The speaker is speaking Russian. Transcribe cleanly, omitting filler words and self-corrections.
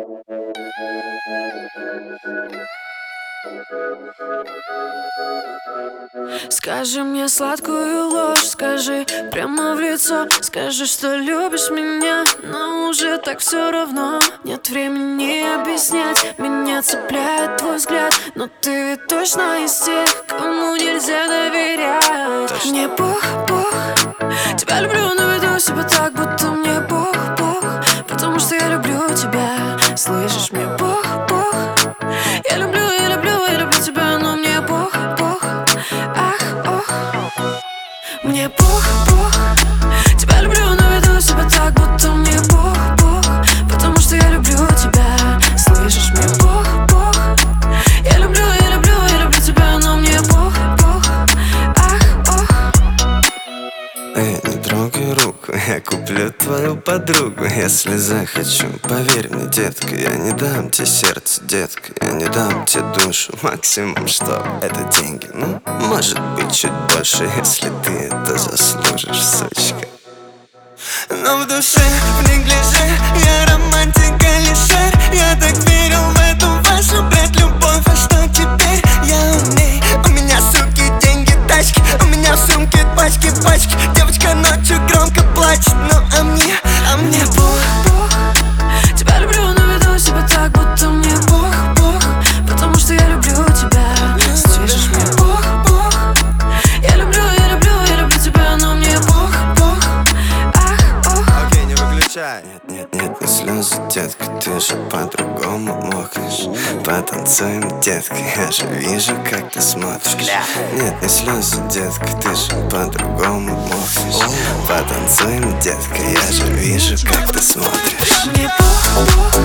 Скажи мне сладкую ложь, скажи прямо в лицо. Скажи, что любишь меня, но уже так все равно. Нет времени объяснять, меня цепляет твой взгляд. Но ты ведь точно из тех, кому нельзя доверять. Мне Бог, тебя люблю, но веду себя так, будто мне Бог, потому что я люблю тебя. Слышишь, мне Бог, я люблю тебя, но мне Бог, ах, ох. Мне Бог, тебя люблю, но веду себя так, будто мне Бог, потому что я люблю тебя. Слышишь, мне Бог, я люблю тебя, но мне Бог, ах, ох. Эй, не трогай руку, я куплю твою подругу, если захочу. Поверь мне, детка, я не дам тебе сердце, детка, я не дам тебе душу. Максимум, что это деньги, ну, может быть, чуть больше, если ты это заслужишь, сучка. Но в душе, в неглиже, я романтик Алишер. Я так верил в эту вашу, блядь, любовь, а что теперь? Я умней, у меня суки, деньги, тачки, у меня в сумке пачки. Девочка ночью громко плачет, ну а мне Бог, тебя люблю, но веду себя так, будто мне Бог, потому что я люблю тебя. Слышишь, мне Бог, я люблю тебя, но мне Бог, ах, ох. Окей, не выключай. Нет, не слезы, детка, ты же по-другому мокнешь. Потанцуем, детка, я же вижу, как ты смотришь. Нет, не слезы, детка, ты же по-другому мокнешь. Потанцуем, детка, я же вижу, как ты смотришь. Мне Бог,